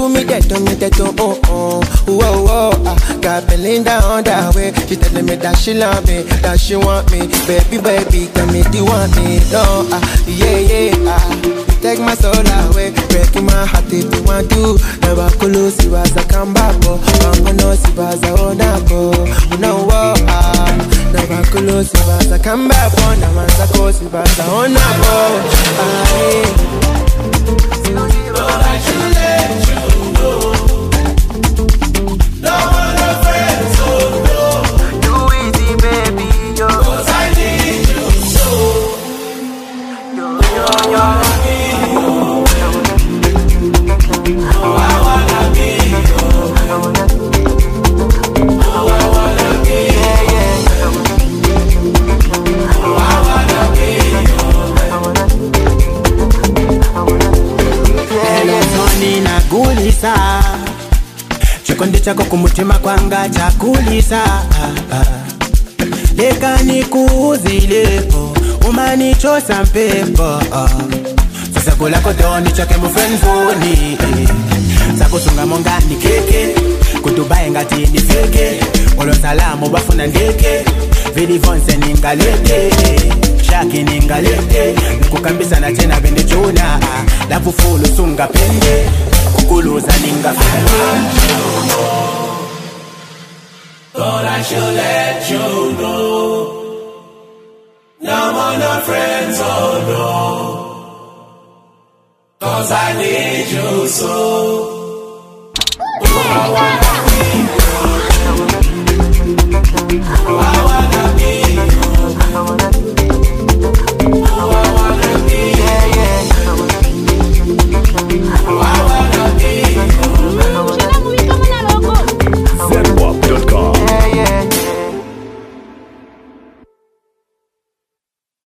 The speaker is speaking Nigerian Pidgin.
do me that, oh. Whoa, got Belinda on that way. She telling me that she love me, that she want me. Baby, tell me do you want me? No, take my soul away, breaking my heart if you want to. Never close you as I come back, oh. I'm no see as I own up, oh. No, never close you as I come back, oh. Now as I close you as I own up, oh. But I should let you know. No other friends, oh no. Do easy, baby, yo. 'Cause I need you so. Yo. Chikondi chako kumutima kwanga chakulisa leka nikuuzilepo umanichosa mpepo sasa kulako doni chake mufenzoni sakusunga mongani keke kudubaye ngati ni feke olosalamu bafuna ndeke vilivonse ningalete shaki ningalete nikukambisa na tena bende chuna lapufulu sunga pende kukuluza ningafema. Thought I should let you know. No more no friends, oh no. 'Cause I need you so.